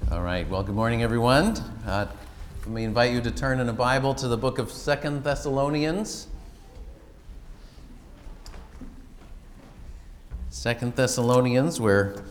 All right, well, good morning, everyone. Let me invite you to turn in a Bible to the book of 2 Thessalonians. 2 Thessalonians, we're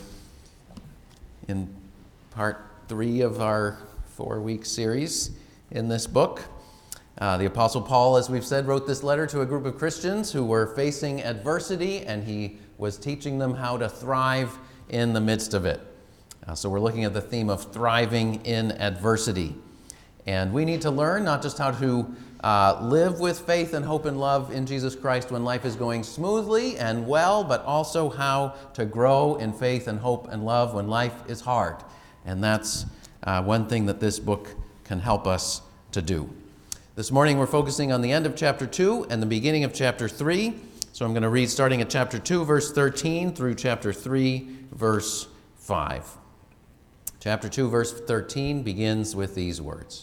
in part 3 of our 4-week series in this book. The Apostle Paul, as we've said, wrote this letter to a group of Christians who were facing adversity, and he was teaching them how to thrive in the midst of it. So we're looking at the theme of thriving in adversity. And we need to learn not just how to live with faith and hope and love in Jesus Christ when life is going smoothly and well, but also how to grow in faith and hope and love when life is hard. And that's one thing that this book can help us to do. This morning we're focusing on the end of chapter 2 and the beginning of chapter 3. So I'm going to read starting at chapter 2, verse 13 through chapter 3, verse 5. Chapter 2, verse 13 begins with these words.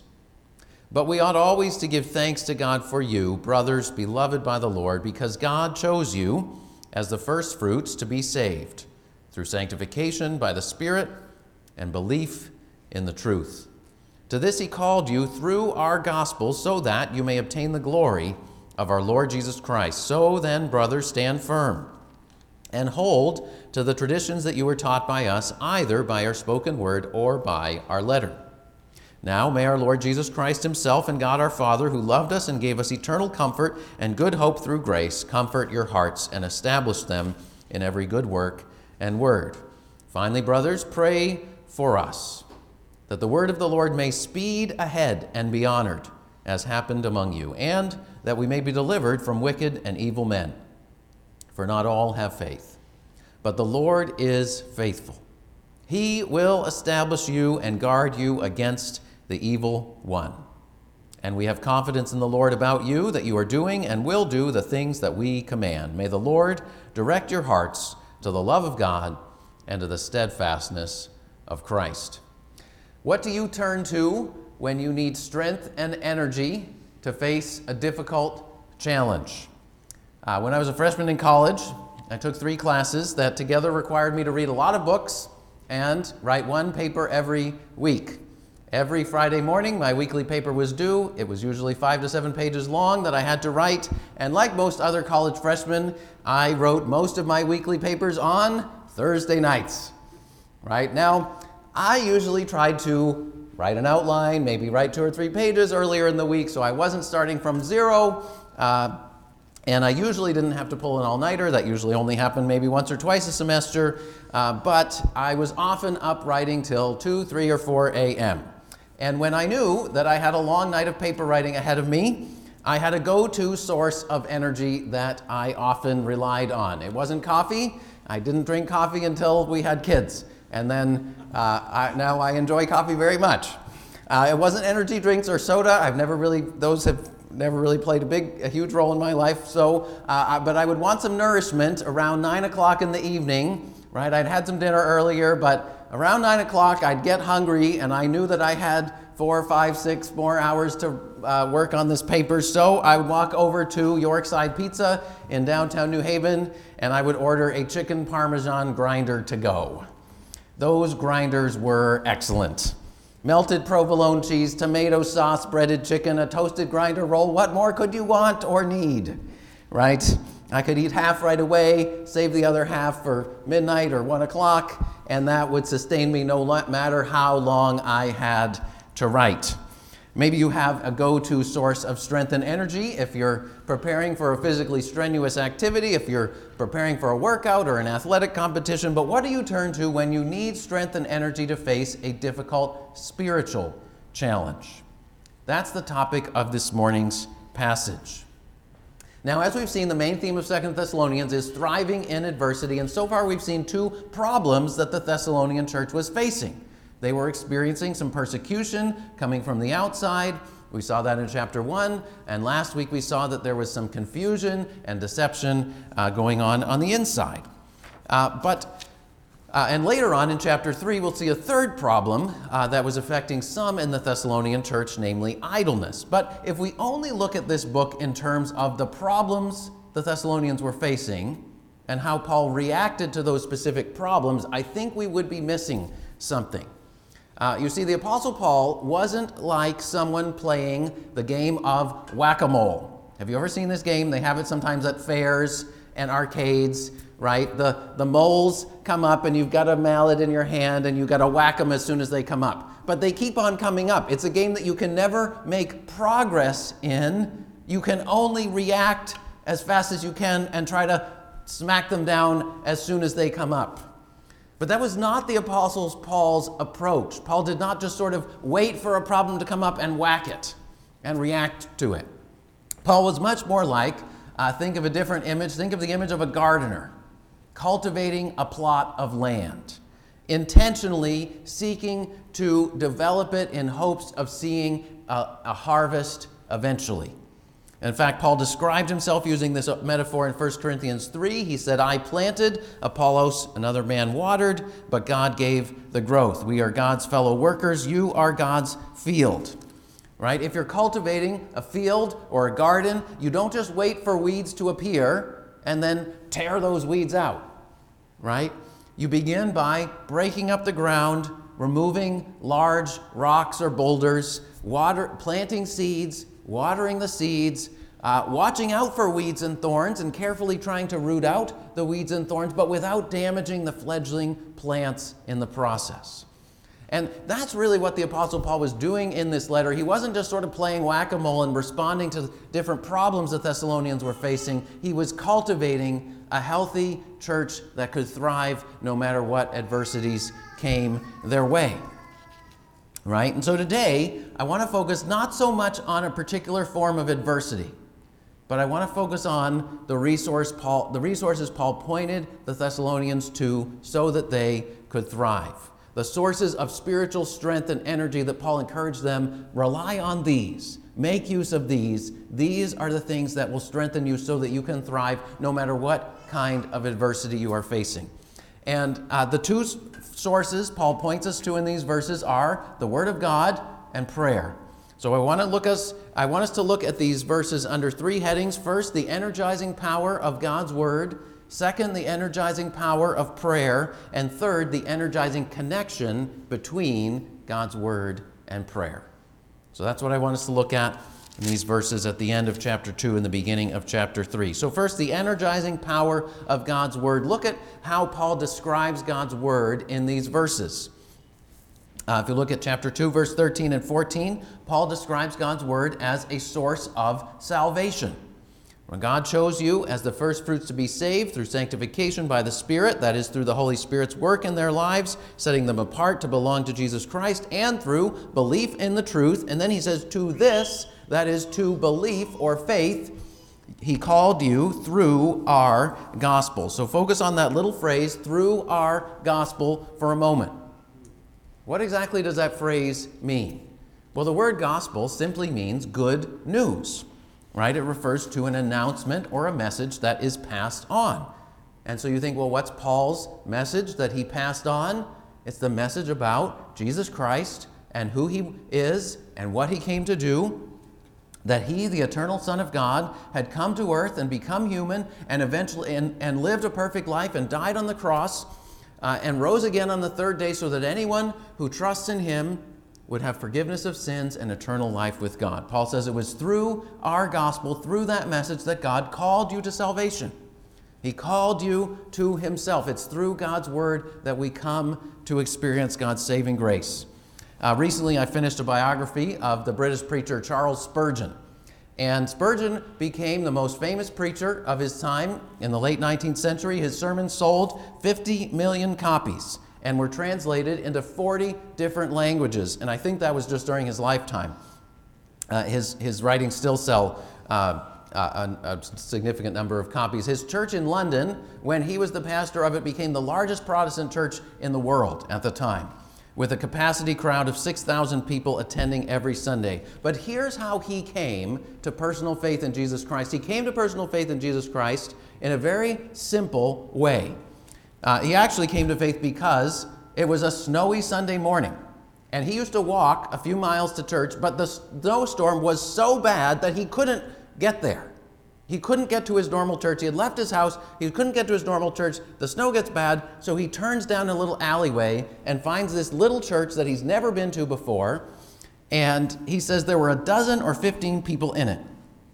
But we ought always to give thanks to God for you, brothers, beloved by the Lord, because God chose you as the first fruits to be saved through sanctification by the Spirit and belief in the truth. To this he called you through our gospel so that you may obtain the glory of our Lord Jesus Christ. So then, brothers, stand firm and hold to the traditions that you were taught by us, either by our spoken word or by our letter. Now may our Lord Jesus Christ himself and God our Father, who loved us and gave us eternal comfort and good hope through grace, comfort your hearts and establish them in every good work and word. Finally, brothers, pray for us, that the word of the Lord may speed ahead and be honored, as happened among you, and that we may be delivered from wicked and evil men. For not all have faith, but the Lord is faithful. He will establish you and guard you against the evil one. And we have confidence in the Lord about you, that you are doing and will do the things that we command. May the Lord direct your hearts to the love of God and to the steadfastness of Christ. What do you turn to when you need strength and energy to face a difficult challenge? When I was a freshman in college, I took 3 classes that together required me to read a lot of books and write 1 paper every week. Every Friday morning, my weekly paper was due. It was usually 5 to 7 pages long that I had to write. And like most other college freshmen, I wrote most of my weekly papers on Thursday nights. Right now, I usually tried to write an outline, maybe write 2 or 3 pages earlier in the week, so I wasn't starting from zero. And I usually didn't have to pull an all-nighter. That usually only happened maybe once or twice a semester. But I was often up writing till 2, 3, or 4 a.m. And when I knew that I had a long night of paper writing ahead of me, I had a go-to source of energy that I often relied on. It wasn't coffee. I didn't drink coffee until we had kids. And then now I enjoy coffee very much. It wasn't energy drinks or soda. Those have never really played a huge role in my life. So, but I would want some nourishment around 9 o'clock in the evening, right? I'd had some dinner earlier, but around 9 o'clock I'd get hungry, and I knew that I had 4, 5, 6 more hours to work on this paper. So I would walk over to Yorkside Pizza in downtown New Haven, and I would order a chicken Parmesan grinder to go. Those grinders were excellent. Melted provolone cheese, tomato sauce, breaded chicken, a toasted grinder roll. What more could you want or need, right? I could eat half right away, save the other half for midnight or 1 o'clock, and that would sustain me no matter how long I had to write. Maybe you have a go-to source of strength and energy if you're preparing for a physically strenuous activity, if you're preparing for a workout or an athletic competition, but what do you turn to when you need strength and energy to face a difficult spiritual challenge? That's the topic of this morning's passage. Now, as we've seen, the main theme of 2 Thessalonians is thriving in adversity, and so far we've seen 2 problems that the Thessalonian church was facing. They were experiencing some persecution coming from the outside. We saw that in chapter 1, and last week we saw that there was some confusion and deception going on the inside. And later on in chapter 3, we'll see a third problem that was affecting some in the Thessalonian church, namely idleness. But if we only look at this book in terms of the problems the Thessalonians were facing and how Paul reacted to those specific problems, I think we would be missing something. You see, the Apostle Paul wasn't like someone playing the game of whack-a-mole. Have you ever seen this game? They have it sometimes at fairs and arcades, right? The moles come up and you've got a mallet in your hand and you've got to whack them as soon as they come up. But they keep on coming up. It's a game that you can never make progress in. You can only react as fast as you can and try to smack them down as soon as they come up. But that was not the Apostle Paul's approach. Paul did not just sort of wait for a problem to come up and whack it and react to it. Paul was much more like, think of a different image, think of the image of a gardener cultivating a plot of land, intentionally seeking to develop it in hopes of seeing a harvest eventually. In fact, Paul described himself using this metaphor in 1 Corinthians 3. He said, I planted, Apollos, another man watered, but God gave the growth. We are God's fellow workers. You are God's field. Right? If you're cultivating a field or a garden, you don't just wait for weeds to appear and then tear those weeds out. Right? You begin by breaking up the ground, removing large rocks or boulders, planting seeds, watering the seeds, watching out for weeds and thorns, and carefully trying to root out the weeds and thorns, but without damaging the fledgling plants in the process. And that's really what the Apostle Paul was doing in this letter. He wasn't just sort of playing whack-a-mole and responding to different problems the Thessalonians were facing. He was cultivating a healthy church that could thrive no matter what adversities came their way. Right? And so today, I want to focus not so much on a particular form of adversity, but I want to focus on the resources Paul pointed the Thessalonians to so that they could thrive. The sources of spiritual strength and energy that Paul encouraged them, rely on these. Make use of these. These are the things that will strengthen you so that you can thrive no matter what kind of adversity you are facing. And the two sources Paul points us to in these verses are the Word of God and prayer. So I want us to look at these verses under three headings. First, the energizing power of God's Word. Second, the energizing power of prayer. And third, the energizing connection between God's Word and prayer. So that's what I want us to look at in these verses at the end of chapter 2 and the beginning of chapter 3. So first, the energizing power of God's Word. Look at how Paul describes God's Word in these verses. If you look at chapter 2, verse 13 and 14, Paul describes God's Word as a source of salvation. When God chose you as the first fruits to be saved through sanctification by the Spirit, that is through the Holy Spirit's work in their lives, setting them apart to belong to Jesus Christ, and through belief in the truth. And then he says, to this, that is to belief or faith, he called you through our gospel. So focus on that little phrase, through our gospel, for a moment. What exactly does that phrase mean? Well, the word gospel simply means good news. Right? It refers to an announcement or a message that is passed on. And so you think, well, what's Paul's message that he passed on? It's the message about Jesus Christ and who he is and what he came to do, that he, the eternal Son of God, had come to earth and become human and eventually and lived a perfect life and died on the cross and rose again on the third day so that anyone who trusts in him would have forgiveness of sins and eternal life with God. Paul says it was through our gospel, through that message, that God called you to salvation. He called you to himself. It's through God's word that we come to experience God's saving grace. Recently, I finished a biography of the British preacher Charles Spurgeon. And Spurgeon became the most famous preacher of his time in the late 19th century. His sermons sold 50 million copies and were translated into 40 different languages. And I think that was just during his lifetime. His writings still sell a significant number of copies. His church in London, when he was the pastor of it, became the largest Protestant church in the world at the time, with a capacity crowd of 6,000 people attending every Sunday. But here's how he came to personal faith in Jesus Christ. He came to personal faith in Jesus Christ in a very simple way. He actually came to faith because it was a snowy Sunday morning. And he used to walk a few miles to church, but the snowstorm was so bad that he couldn't get there. He couldn't get to his normal church. He had left his house. He couldn't get to his normal church. The snow gets bad, so he turns down a little alleyway and finds this little church that he's never been to before. And he says there were a dozen or 15 people in it.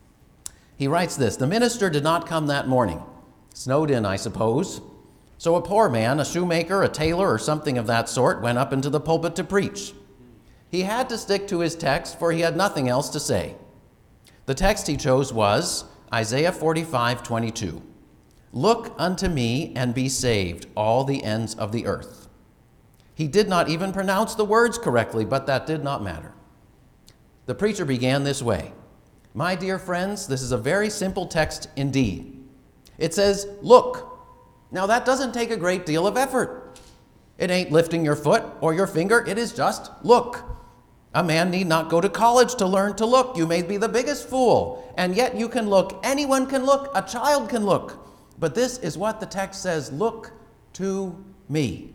He writes this: "The minister did not come that morning. Snowed in, I suppose. So a poor man, a shoemaker, a tailor, or something of that sort, went up into the pulpit to preach. He had to stick to his text, for he had nothing else to say. The text he chose was Isaiah 45:22. Look unto me and be saved, all the ends of the earth. He did not even pronounce the words correctly, but that did not matter. The preacher began this way: My dear friends, this is a very simple text indeed. It says, look. Now that doesn't take a great deal of effort. It ain't lifting your foot or your finger. It is just look. A man need not go to college to learn to look. You may be the biggest fool, and yet you can look. Anyone can look. A child can look. But this is what the text says: look to me.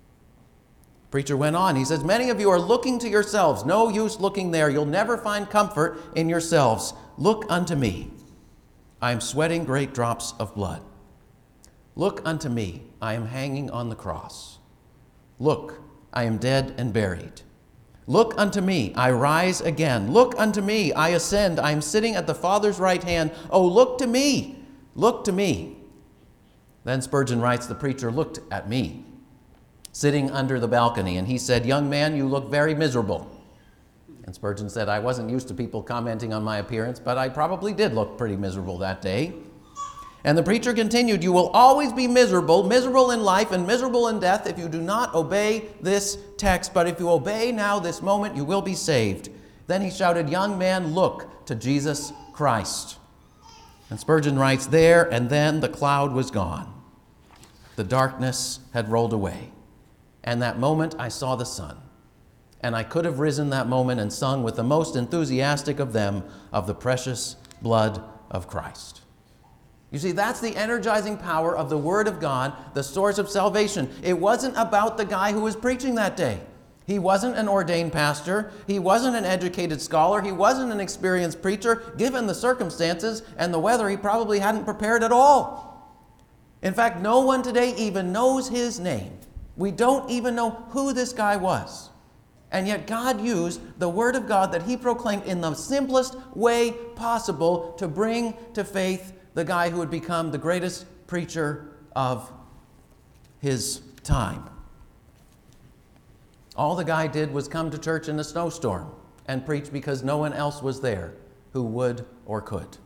Preacher went on. He says, many of you are looking to yourselves. No use looking there. You'll never find comfort in yourselves. Look unto me. I am sweating great drops of blood. Look unto me. I am hanging on the cross. Look, I am dead and buried. Look unto me. I rise again. Look unto me. I ascend. I am sitting at the Father's right hand. Oh, look to me. Look to me. Then Spurgeon writes, the preacher looked at me, sitting under the balcony, and he said, young man, you look very miserable. And Spurgeon said, I wasn't used to people commenting on my appearance, but I probably did look pretty miserable that day. And the preacher continued, you will always be miserable, miserable in life and miserable in death if you do not obey this text. But if you obey now this moment, you will be saved. Then he shouted, young man, look to Jesus Christ. And Spurgeon writes, there and then the cloud was gone. The darkness had rolled away. And that moment I saw the sun. And I could have risen that moment and sung with the most enthusiastic of them of the precious blood of Christ. You see, that's the energizing power of the Word of God, the source of salvation. It wasn't about the guy who was preaching that day. He wasn't an ordained pastor. He wasn't an educated scholar. He wasn't an experienced preacher. Given the circumstances and the weather, he probably hadn't prepared at all. In fact, no one today even knows his name. We don't even know who this guy was. And yet God used the Word of God that he proclaimed in the simplest way possible to bring to faith the guy who would become the greatest preacher of his time. All the guy did was come to church in a snowstorm and preach because no one else was there who would or could.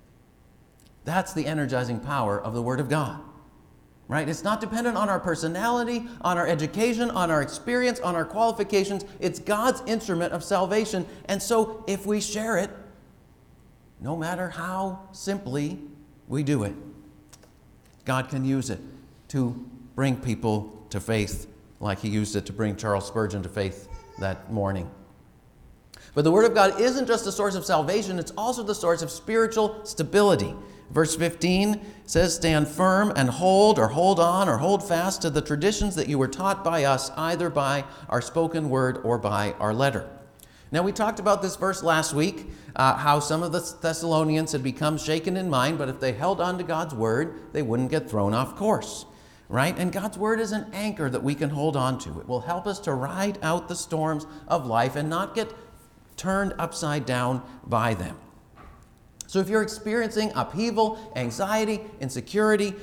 That's the energizing power of the Word of God. Right? It's not dependent on our personality, on our education, on our experience, on our qualifications. It's God's instrument of salvation. And so if we share it, no matter how simply we do it, God can use it to bring people to faith like he used it to bring Charles Spurgeon to faith that morning. But the Word of God isn't just the source of salvation, it's also the source of spiritual stability. Verse 15 says, stand firm and hold on or hold fast to the traditions that you were taught by us, either by our spoken word or by our letter. Now, we talked about this verse last week, how some of the Thessalonians had become shaken in mind, but if they held on to God's word, they wouldn't get thrown off course, right? And God's word is an anchor that we can hold on to. It will help us to ride out the storms of life and not get turned upside down by them. So if you're experiencing upheaval, anxiety, insecurity,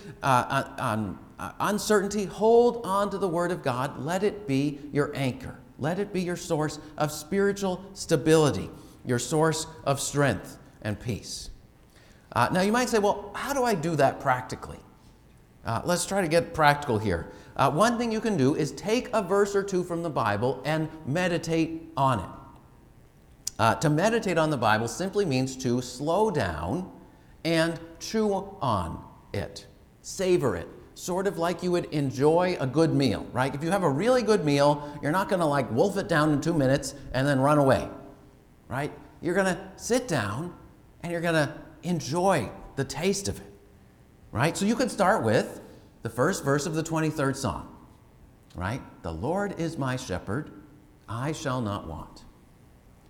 uncertainty, hold on to the Word of God. Let it be your anchor. Let it be your source of spiritual stability, your source of strength and peace. Now you might say, well, how do I do that practically? Let's try to get practical here. One thing you can do is take a verse or two from the Bible and meditate on it. To meditate on the Bible simply means to slow down and chew on it, savor it, sort of like you would enjoy a good meal, right? If you have a really good meal, you're not going to like wolf it down in 2 minutes and then run away, right? You're going to sit down and you're going to enjoy the taste of it, right? So you could start with the first verse of the 23rd Psalm, right? The Lord is my shepherd, I shall not want.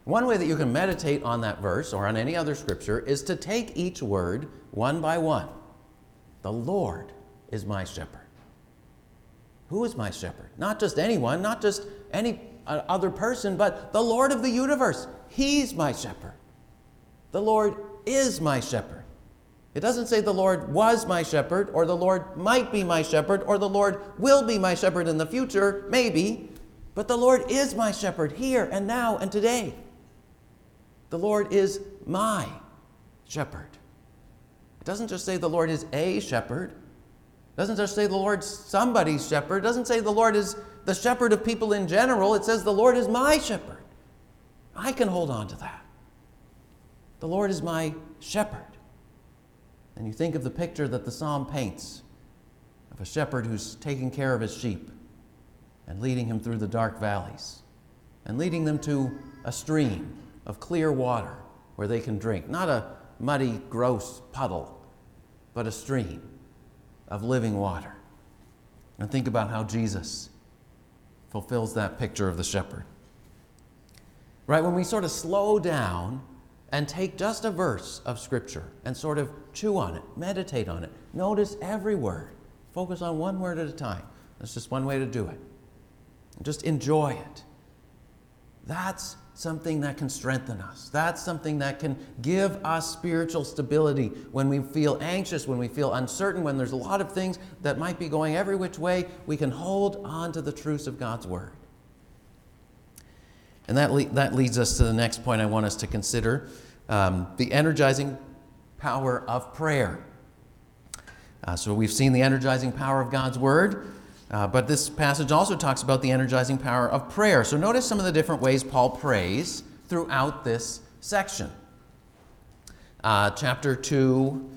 One way that you can meditate on that verse or on any other scripture is to take each word one by one. The Lord is my shepherd. Who is my shepherd? Not just anyone, not just any other person, but the Lord of the universe. He's my shepherd. The Lord is my shepherd. It doesn't say the Lord was my shepherd, or the Lord might be my shepherd, or the Lord will be my shepherd in the future, maybe, but the Lord is my shepherd here and now and today. The Lord is my shepherd. It doesn't just say the Lord is a shepherd. It doesn't just say the Lord's somebody's shepherd. It doesn't say the Lord is the shepherd of people in general. It says the Lord is my shepherd. I can hold on to that. The Lord is my shepherd. And you think of the picture that the psalm paints of a shepherd who's taking care of his sheep and leading him through the dark valleys and leading them to a stream of clear water where they can drink. Not a muddy, gross puddle, but a stream of living water. And think about how Jesus fulfills that picture of the shepherd. Right? When we sort of slow down and take just a verse of Scripture and sort of chew on it, meditate on it, notice every word, focus on one word at a time. That's just one way to do it. And just enjoy it. That's something that can strengthen us. That's something that can give us spiritual stability when we feel anxious, when we feel uncertain, when there's a lot of things that might be going every which way. We can hold on to the truths of God's Word. And that leads us to the next point I want us to consider, the energizing power of prayer. So we've seen the energizing power of God's Word, but this passage also talks about the energizing power of prayer. So notice some of the different ways Paul prays throughout this section. Chapter 2,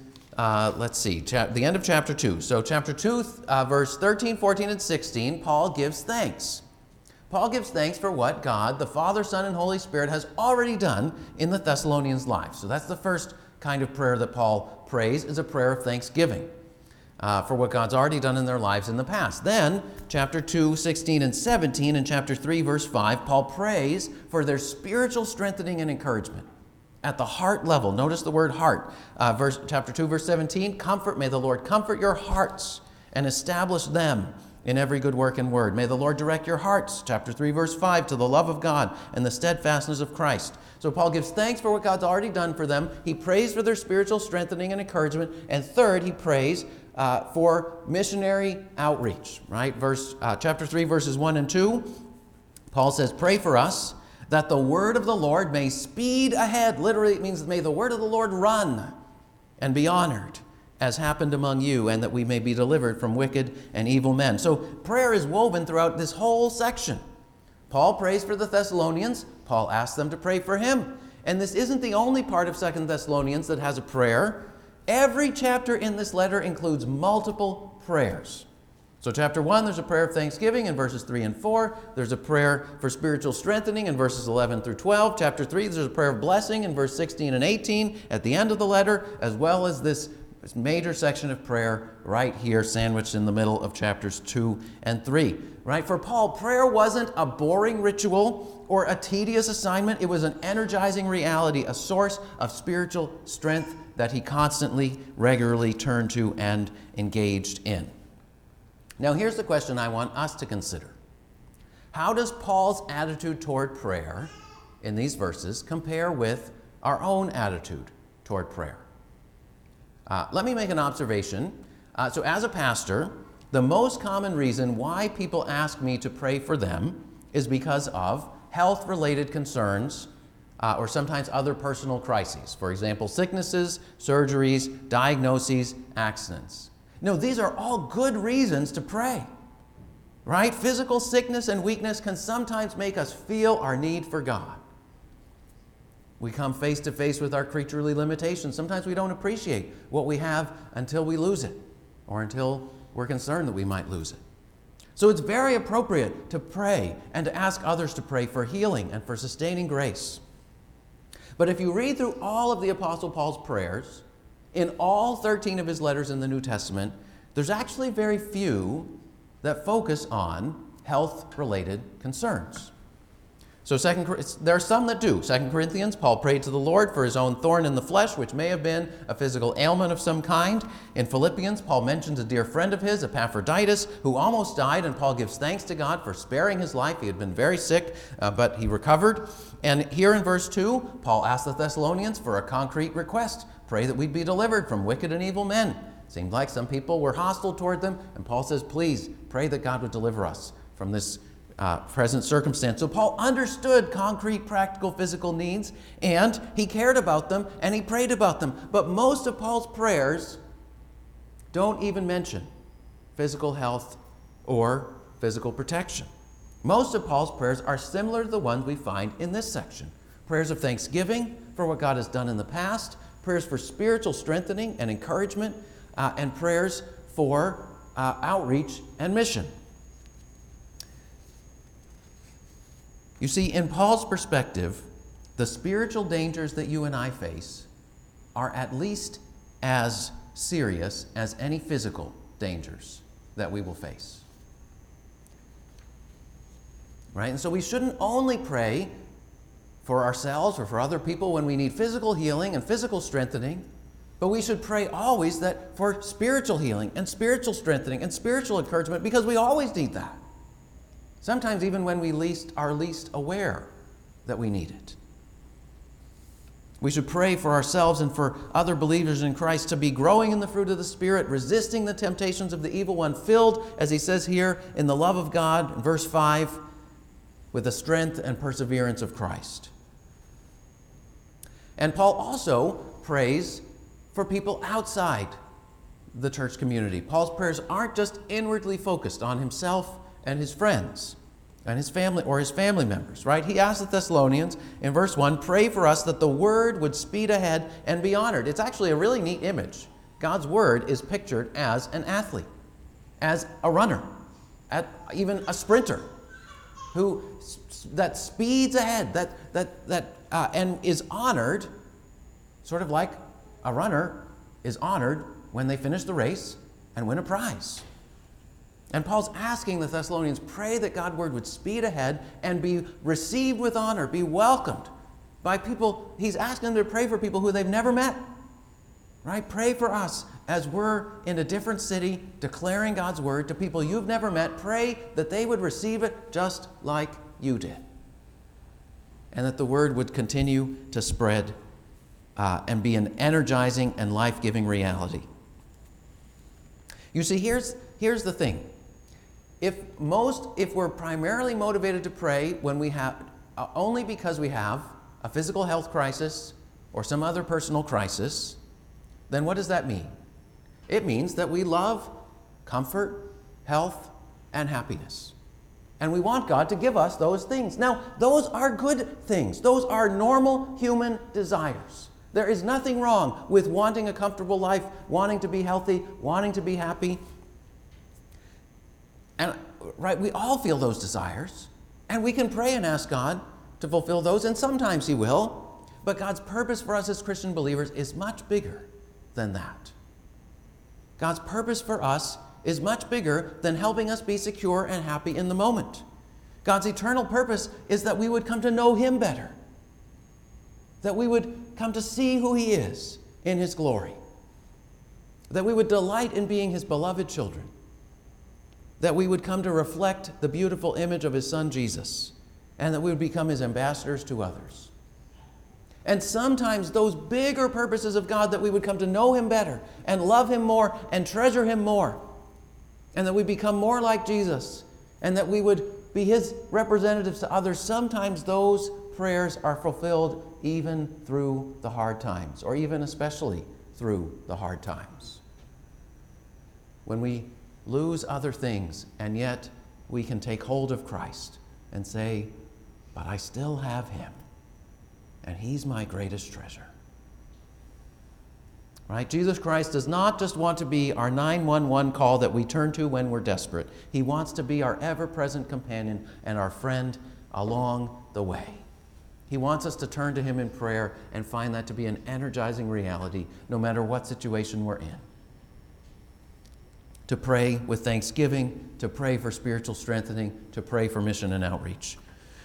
the end of chapter 2. So chapter 2, verse 13, 14, and 16, Paul gives thanks. Paul gives thanks for what God, the Father, Son, and Holy Spirit has already done in the Thessalonians' lives. So that's the first kind of prayer that Paul prays, is a prayer of thanksgiving for what God's already done in their lives in the past. Then, chapter 2, 16 and 17, and chapter 3, verse 5, Paul prays for their spiritual strengthening and encouragement at the heart level. Notice the word heart. Chapter 2, verse 17, may the Lord comfort your hearts and establish them in every good work and word. May the Lord direct your hearts, chapter 3, verse 5, to the love of God and the steadfastness of Christ. So Paul gives thanks for what God's already done for them. He prays for their spiritual strengthening and encouragement. And third, he prays for missionary outreach, right? Chapter 3, verses 1 and 2, Paul says, pray for us that the word of the Lord may speed ahead. Literally, it means may the word of the Lord run and be honored, as happened among you, and that we may be delivered from wicked and evil men. So prayer is woven throughout this whole section. Paul prays for the Thessalonians. Paul asks them to pray for him. And this isn't the only part of 2 Thessalonians that has a prayer. Every chapter in this letter includes multiple prayers. So chapter 1, there's a prayer of thanksgiving in verses 3 and 4. There's a prayer for spiritual strengthening in verses 11 through 12. Chapter 3, there's a prayer of blessing in verse 16 and 18 at the end of the letter, as well as this major section of prayer right here, sandwiched in the middle of chapters 2 and 3. Right? For Paul, prayer wasn't a boring ritual or a tedious assignment. It was an energizing reality, a source of spiritual strength that he constantly, regularly turned to and engaged in. Now, here's the question I want us to consider. How does Paul's attitude toward prayer in these verses compare with our own attitude toward prayer? Let me make an observation. So as a pastor, the most common reason why people ask me to pray for them is because of health-related concerns or sometimes other personal crises. For example, sicknesses, surgeries, diagnoses, accidents. No, these are all good reasons to pray, right? Physical sickness and weakness can sometimes make us feel our need for God. We come face to face with our creaturely limitations. Sometimes we don't appreciate what we have until we lose it, or until we're concerned that we might lose it. So it's very appropriate to pray and to ask others to pray for healing and for sustaining grace. But if you read through all of the Apostle Paul's prayers, in all 13 of his letters in the New Testament, there's actually very few that focus on health-related concerns. So there are some that do. 2 Corinthians, Paul prayed to the Lord for his own thorn in the flesh, which may have been a physical ailment of some kind. In Philippians, Paul mentions a dear friend of his, Epaphroditus, who almost died, and Paul gives thanks to God for sparing his life. He had been very sick, but he recovered. And here in verse 2, Paul asked the Thessalonians for a concrete request. Pray that we'd be delivered from wicked and evil men. It seemed like some people were hostile toward them, and Paul says, please pray that God would deliver us from this present circumstance. So Paul understood concrete, practical, physical needs, and he cared about them, and he prayed about them. But most of Paul's prayers don't even mention physical health or physical protection. Most of Paul's prayers are similar to the ones we find in this section. Prayers of thanksgiving for what God has done in the past, prayers for spiritual strengthening and encouragement, and prayers for outreach and mission. You see, in Paul's perspective, the spiritual dangers that you and I face are at least as serious as any physical dangers that we will face. Right? And so we shouldn't only pray for ourselves or for other people when we need physical healing and physical strengthening, but we should pray always that for spiritual healing and spiritual strengthening and spiritual encouragement, because we always need that. Sometimes even when we are least aware that we need it. We should pray for ourselves and for other believers in Christ to be growing in the fruit of the Spirit, resisting the temptations of the evil one, filled, as he says here, in the love of God, in verse 5, with the strength and perseverance of Christ. And Paul also prays for people outside the church community. Paul's prayers aren't just inwardly focused on himself and his friends and his family or his family members, right? He asked the Thessalonians in verse 1, pray for us that the word would speed ahead and be honored. It's actually a really neat image. God's word is pictured as an athlete, as a runner, even a sprinter that speeds ahead, and is honored, sort of like a runner is honored when they finish the race and win a prize. And Paul's asking the Thessalonians, pray that God's word would speed ahead and be received with honor, be welcomed by people. He's asking them to pray for people who they've never met. Right? Pray for us as we're in a different city declaring God's word to people you've never met. Pray that they would receive it just like you did. And that the word would continue to spread and be an energizing and life-giving reality. You see, here's the thing. If we're primarily motivated to pray when we have only because we have a physical health crisis or some other personal crisis, then what does that mean? It means that we love comfort, health, and happiness. And we want God to give us those things. Now, those are good things. Those are normal human desires. There is nothing wrong with wanting a comfortable life, wanting to be healthy, wanting to be happy. And right, we all feel those desires, and we can pray and ask God to fulfill those, and sometimes He will. But God's purpose for us as Christian believers is much bigger than that. God's purpose for us is much bigger than helping us be secure and happy in the moment. God's eternal purpose is that we would come to know Him better, that we would come to see who He is in His glory, that we would delight in being His beloved children, that we would come to reflect the beautiful image of His Son, Jesus, and that we would become His ambassadors to others. And sometimes those bigger purposes of God, that we would come to know Him better and love Him more and treasure Him more, and that we become more like Jesus, and that we would be His representatives to others, sometimes those prayers are fulfilled even through the hard times, or even especially through the hard times. When we lose other things, and yet we can take hold of Christ and say, but I still have Him, and He's my greatest treasure. Right? Jesus Christ does not just want to be our 911 call that we turn to when we're desperate. He wants to be our ever-present companion and our friend along the way. He wants us to turn to Him in prayer and find that to be an energizing reality no matter what situation we're in. To pray with thanksgiving, to pray for spiritual strengthening, to pray for mission and outreach.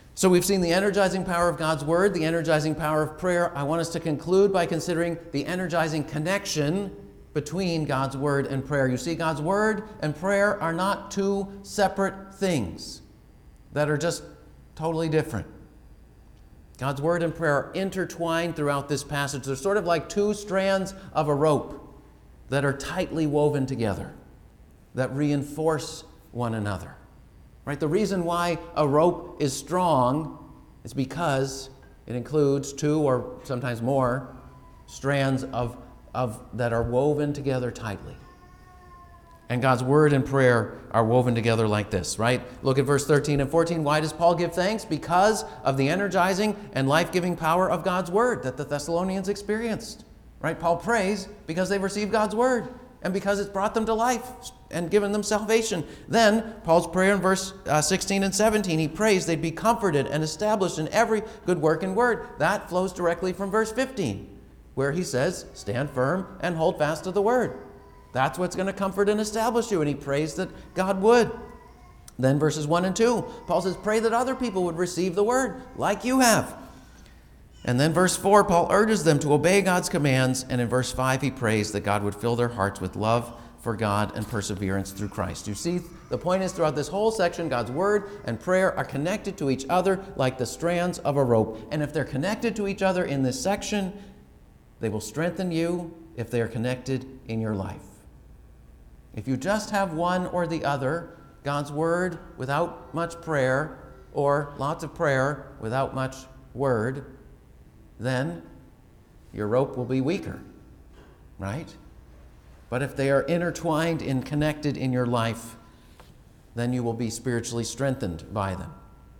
So we've seen the energizing power of God's Word, the energizing power of prayer. I want us to conclude by considering the energizing connection between God's Word and prayer. You see, God's Word and prayer are not two separate things that are just totally different. God's Word and prayer are intertwined throughout this passage. They're sort of like two strands of a rope that are tightly woven together, that reinforce one another. Right? The reason why a rope is strong is because it includes two or sometimes more strands of that are woven together tightly. And God's Word and prayer are woven together like this, right? Look at verse 13 and 14. Why does Paul give thanks? Because of the energizing and life-giving power of God's Word that the Thessalonians experienced. Right? Paul prays because they've received God's Word and because it's brought them to life and given them salvation. Then, Paul's prayer in verse 16 and 17, he prays they'd be comforted and established in every good work and word. That flows directly from verse 15, where he says, stand firm and hold fast to the Word. That's what's going to comfort and establish you, and he prays that God would. Then verses 1 and 2, Paul says, pray that other people would receive the Word like you have. And then verse 4, Paul urges them to obey God's commands, and in verse 5 he prays that God would fill their hearts with love for God and perseverance through Christ. You see, the point is throughout this whole section, God's Word and prayer are connected to each other like the strands of a rope. And if they're connected to each other in this section, they will strengthen you if they are connected in your life. If you just have one or the other, God's Word without much prayer, or lots of prayer without much Word, then your rope will be weaker, right? But if they are intertwined and connected in your life, then you will be spiritually strengthened by them.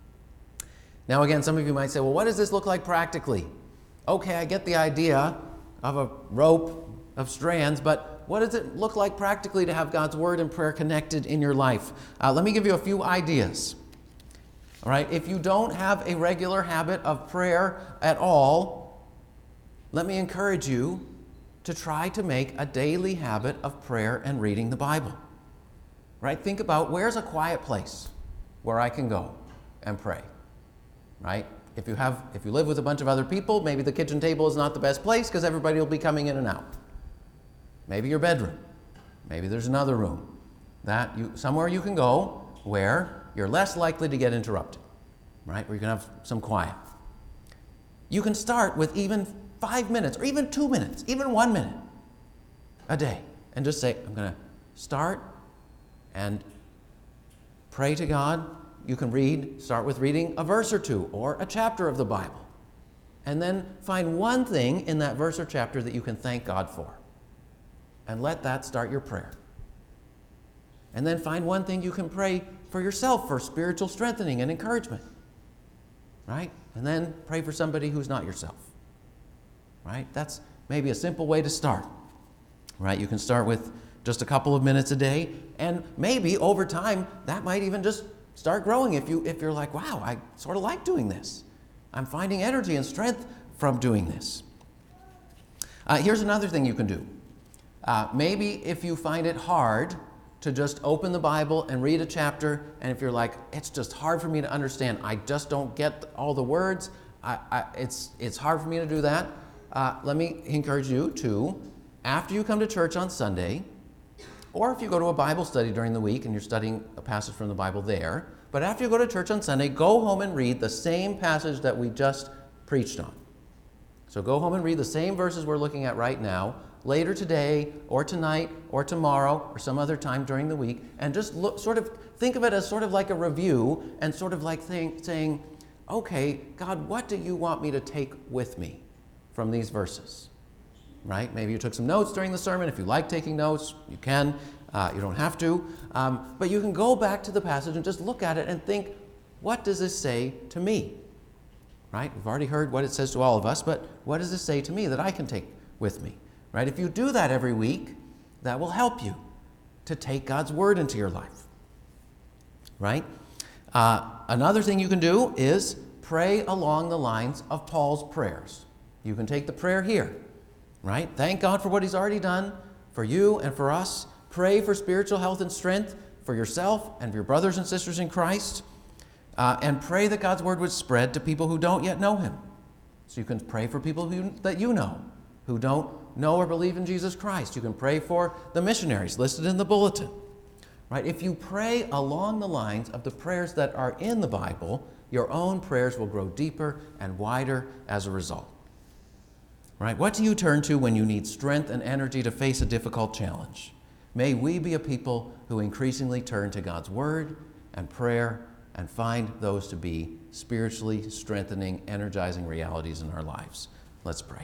Now again, some of you might say, well, what does this look like practically? Okay, I get the idea of a rope of strands, but what does it look like practically to have God's Word and prayer connected in your life? Let me give you a few ideas. All right, if you don't have a regular habit of prayer at all, let me encourage you to try to make a daily habit of prayer and reading the Bible. Right? Think about where's a quiet place where I can go and pray. Right? If you live with a bunch of other people, maybe the kitchen table is not the best place because everybody will be coming in and out. Maybe your bedroom. Maybe there's another room. Somewhere you can go where you're less likely to get interrupted, right? Where you can have some quiet. You can start with even 5 minutes, or even 2 minutes, even 1 minute a day, and just say, I'm going to start and pray to God. You can start with reading a verse or two, or a chapter of the Bible, and then find one thing in that verse or chapter that you can thank God for, and let that start your prayer. And then find one thing you can pray for yourself for spiritual strengthening and encouragement, right? And then pray for somebody who's not yourself, right? That's maybe a simple way to start, right? You can start with just a couple of minutes a day, and maybe over time that might even just start growing if you're like, wow, I sort of like doing this. I'm finding energy and strength from doing this. Here's another thing you can do. Maybe if you find it hard to just open the Bible and read a chapter, and if you're like, it's just hard for me to understand, I just don't get all the words, it's hard for me to do that, let me encourage you to, after you come to church on Sunday, or if you go to a Bible study during the week and you're studying a passage from the Bible there, but after you go to church on Sunday, go home and read the same passage that we just preached on. So go home and read the same verses we're looking at right now, later today, or tonight, or tomorrow, or some other time during the week, and just think of it as sort of like a review, and sort of like saying, okay, God, what do you want me to take with me from these verses? Right? Maybe you took some notes during the sermon. If you like taking notes, you can. You don't have to. But you can go back to the passage and just look at it and think, what does this say to me? Right? We've already heard what it says to all of us, but what does this say to me that I can take with me? Right? If you do that every week, that will help you to take God's Word into your life. Right? Another thing you can do is pray along the lines of Paul's prayers. You can take the prayer here. Right? Thank God for what He's already done for you and for us. Pray for spiritual health and strength for yourself and for your brothers and sisters in Christ. and pray that God's word would spread to people who don't yet know him. So you can pray for people that you know who don't know or believe in Jesus Christ. You can pray for the missionaries listed in the bulletin. Right? If you pray along the lines of the prayers that are in the Bible, your own prayers will grow deeper and wider as a result. Right? What do you turn to when you need strength and energy to face a difficult challenge? May we be a people who increasingly turn to God's word and prayer and find those to be spiritually strengthening, energizing realities in our lives. Let's pray.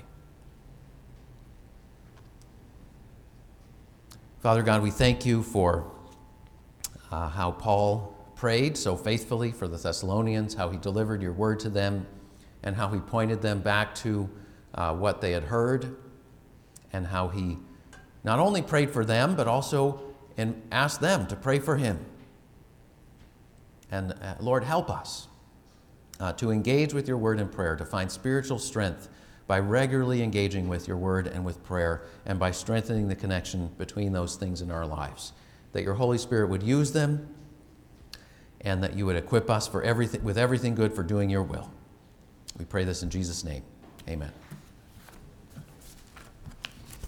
Father God, we thank you for how Paul prayed so faithfully for the Thessalonians, how he delivered your word to them, and how he pointed them back to what they had heard, and how he not only prayed for them, but also asked them to pray for him. And Lord, help us to engage with your word and prayer, to find spiritual strength by regularly engaging with your word and with prayer, and by strengthening the connection between those things in our lives. That your Holy Spirit would use them, and that you would equip us for with everything good for doing your will. We pray this in Jesus' name. Amen.